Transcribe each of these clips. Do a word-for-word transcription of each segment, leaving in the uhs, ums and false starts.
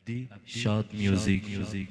Abdi Shad Music. Music.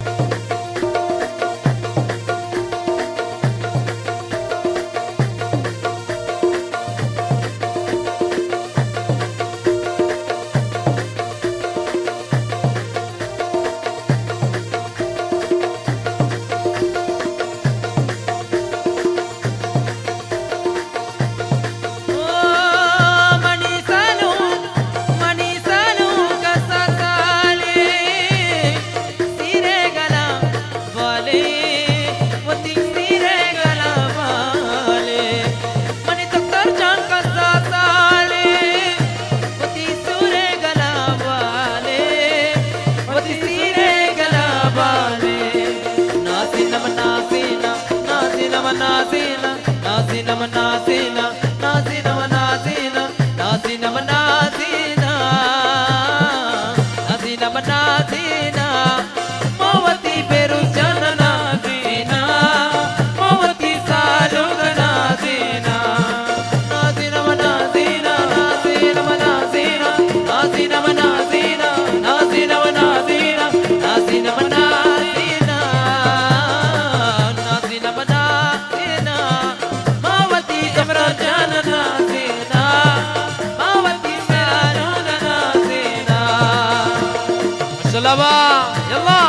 Nazina, Nazina, Nazina, Nazina, Nazina, Nazina, Nazina, Nazina, Nazina, Mawati Perujana Nazina, Mawati Saluga Nazina, Nazina, Nazina, Nazina, Nazina, Nazina, Nazina, Nazina, Nazina, Nazina, Nazina. Shalaba, yalla.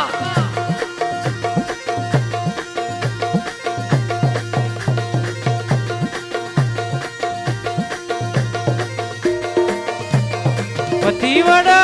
Patiwada.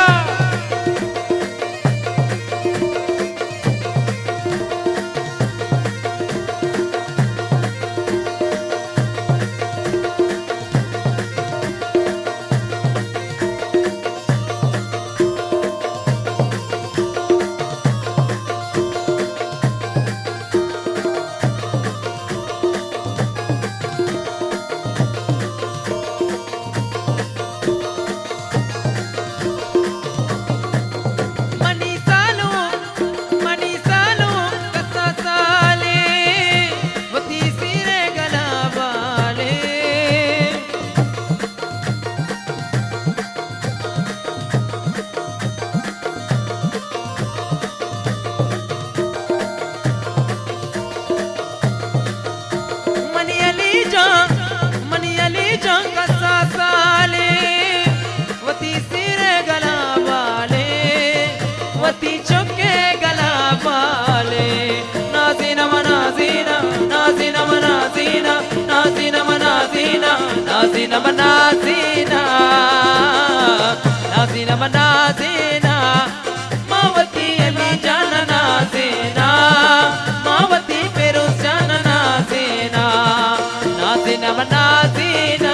Nazina, Nazina, Nazina, Nazina, Mawati Ali Jana Nazina, Mawati Perujana Nazina, Nazina, Nazina,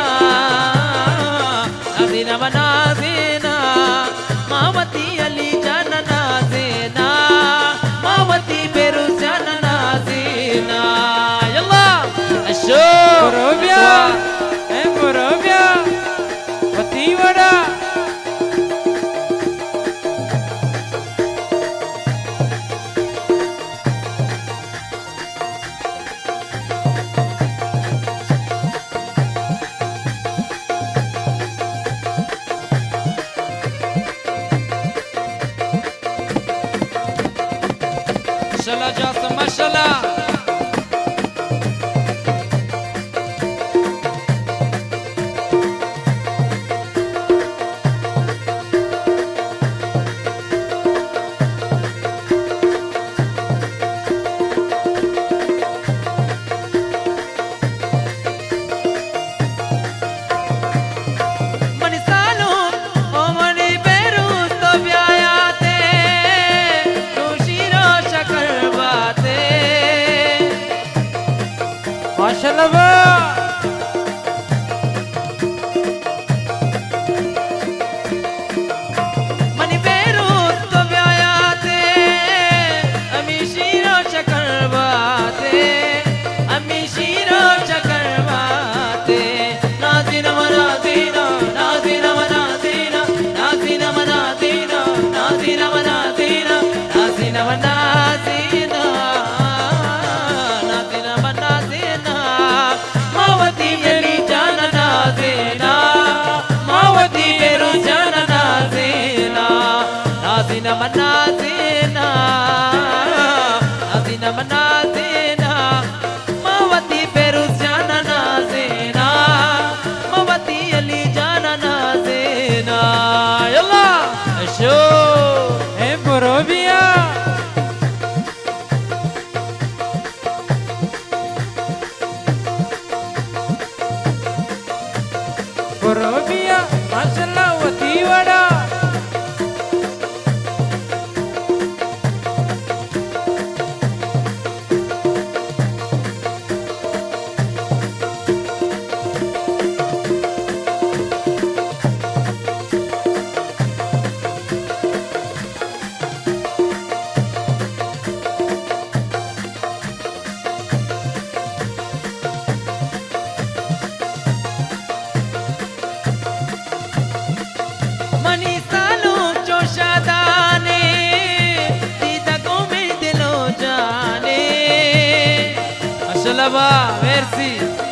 Nazina, Nazina, Mawati Ali Jana Nazina, Mawati Perujana Nazina. Yalla, Asho, Robia. Morovia, Patiwada. Mashallah, Jasam, mashallah. नाजीना नाजीना नाजीना मावती पेरुस जाना नाजीना मावती अली जाना नाजीना Yalla show ए बोरोबिया बोरोबिया माशाल्लाह वतीवाड़ा Shalaba, merci.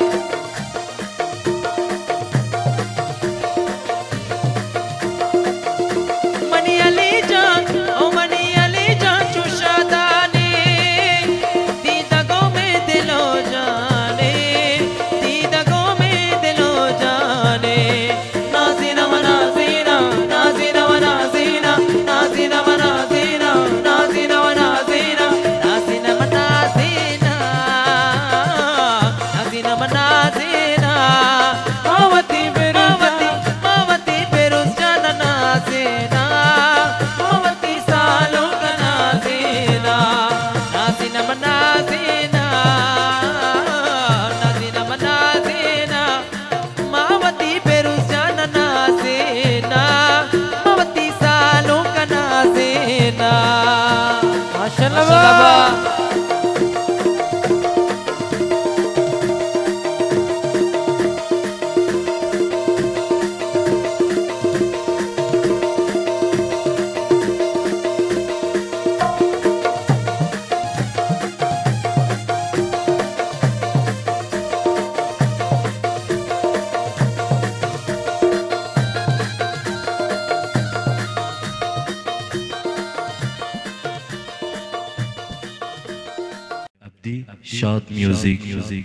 Mani Ali Jan, oh Mani Ali Jan, chushadane, dida go me dilo jane, dida go me dilo jane. Nazina manazina, nazina manazina, nazina manazina, nazina manazina, nazina manazina. नाज़ीना मावती मावती मावती पेरुस जाना नाज़ीना मावती सालों का नाज़ीना नाज़ीना नाज़ीना नाज़ीना नाज़ीना मावती पेरुस जाना नाज़ीना मावती सालों का नाज़ीना माशाल्लाह। Abdi Shad Music.